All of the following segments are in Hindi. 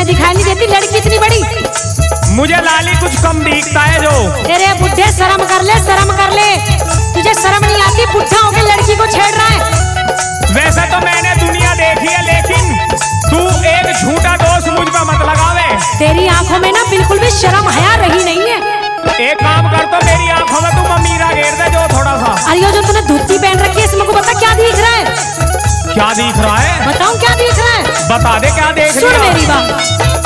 में दिखाई नहीं देती लड़की इतनी बड़ी? मुझे लाली कुछ कम दिखता है जो। तेरे बुढ़े शर्म कर ले, शर्म कर ले। तुझे शर्म नहीं आती? बुढ़ा होकर लड़की को छेड़ रहा है। वैसे तो मैंने दुनिया देखी है, लेकिन तू एक झूठा दोष मुझ पे मत लगावे। तेरी आंखों में ना बिल्कुल भी शर्म हया रही नहीं है। एक काम कर, तो मेरी आंखों में तू ममीरा घेर दे जो थोड़ा सा। अरे जो तूने धोती पहन रखी है इसमें को बता क्या दिख रहा है? क्या दिख रहा है? बताऊं क्या दिख रहा है? बता दे क्या देख सुन रही है। मेरी बात।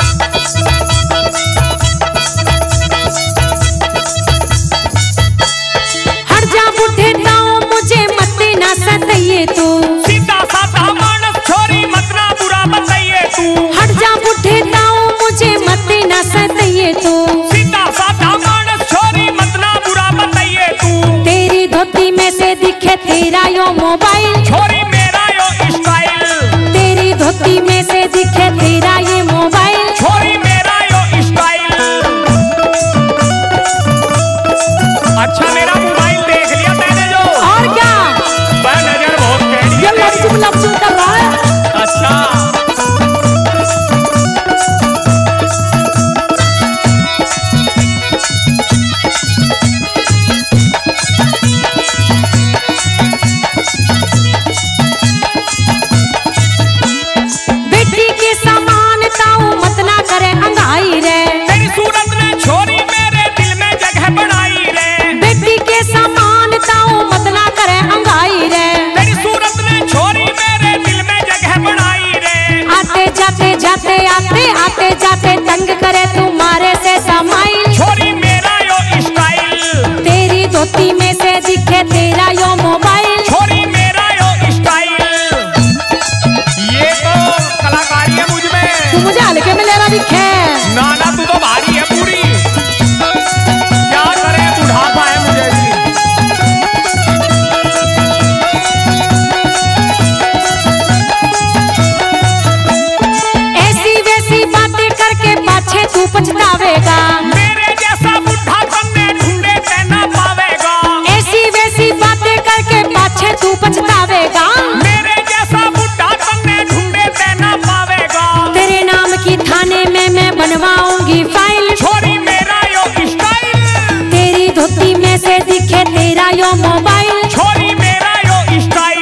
हट जा बुढ़े ताऊ मुझे मत ना सताइए तू। सीधा साधा मानस छोरी मत ना बुरा बताइए तू। हट जा बुढ़े ताऊ मुझे मत ना सताइए तू। सीधा साधा मानस छोरी मत ना बुरा बताइए तू। तेरी धोती में से दिखे तेरा यो मोबाइल। छोरी मेरा यो स्टाइल। तेरी धोती में से दिखे तेरा ये मोबाइल। छोरी मेरा यो स्टाइल। अच्छा मेरा मोबाइल देख लिया मैंने जो। और क्या? वह नजर बहुत टेढ़ी ये है। लपचू कर रहा है। अच्छा बेटी के समान ताऊ मत ना करे अंगाई रे। तेरी सूरत ने छोरी मेरे दिल में जगह बनाई रे। बेटी के समान ताऊ मत ना करे अंगाई रे। तेरी सूरत ने छोरी मेरे दिल में जगह बनाई रे। आते जाते जाते आते आते जाते तंग करे तुम्हारे से समाइल। छोरी मेरा यो स्टाइल। तेरी धोती में से दिखे तेरा यो मोबाइल। छोरी मेरा यो स्टाइल। ये तो कलाकारी है मुझ में। तू मुझे हल्के में ले रहा दिखे। ना ना तू तो भारी है पूरी। क्या करे बुढ़ापा है मुझे भी। ऐसी वैसी बातें करके पाछे तू पछतावेगा। मेरे जैसा बुढ़ा तुमने ढूंढे ते ना पावेगा। ऐसी वैसी बातें करके पाछे तू पछतावेगा। मेरे जैसा बुढ़ा तुमने ढूंढे ते ना पावेगा। तेरे नाम की थाने में मैं बनवाऊंगी फाइल। छोरी मेरा यो स्टाइल। तेरी धोती में से दिखे तेरा यो मोबाइल। छोरी मेरा यो स्टाइल।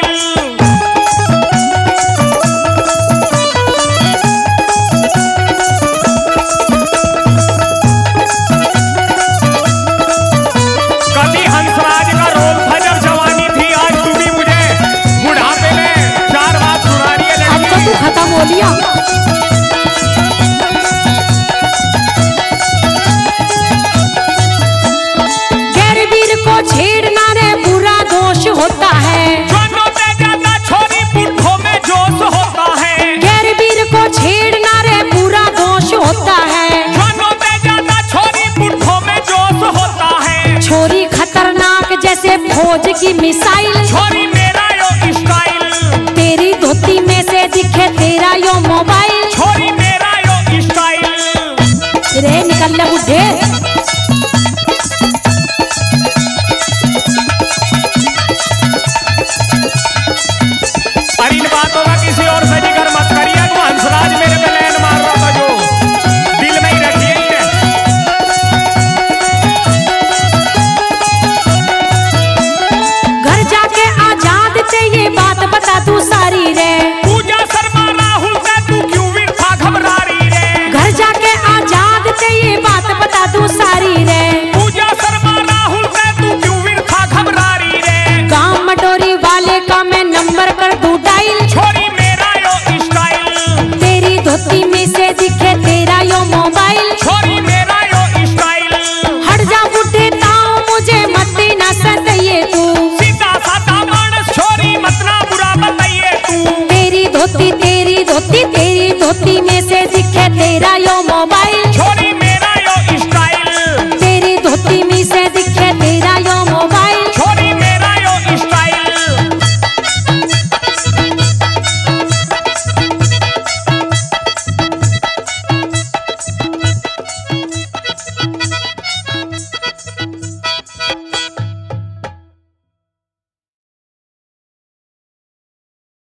कभी हंसराज का रोल था जब जवानी थी, आज तू भी मुझे बुढ़ापे में चार बात सुना रही है अब तो लड़की। तू खत्म हो लिया। गैरवीर को छेड़ना रे बुरा दोष होता है। जवानों में ज्यादा छोरी बुढ़ों में जोश होता है। गैरवीर को छेड़ना रे बुरा दोष होता है। जवानों में ज्यादा छोरी बुढ़ों में जोश होता है। छोरी खतरनाक जैसे फौज की मिसाइल। छोरी मेरा यो स्टाइल। तेरी धोती में से दिखे तेरा यो मोबाइल। छोरी मेरा यो स्टाइल। रे निकल ले बुढ़े।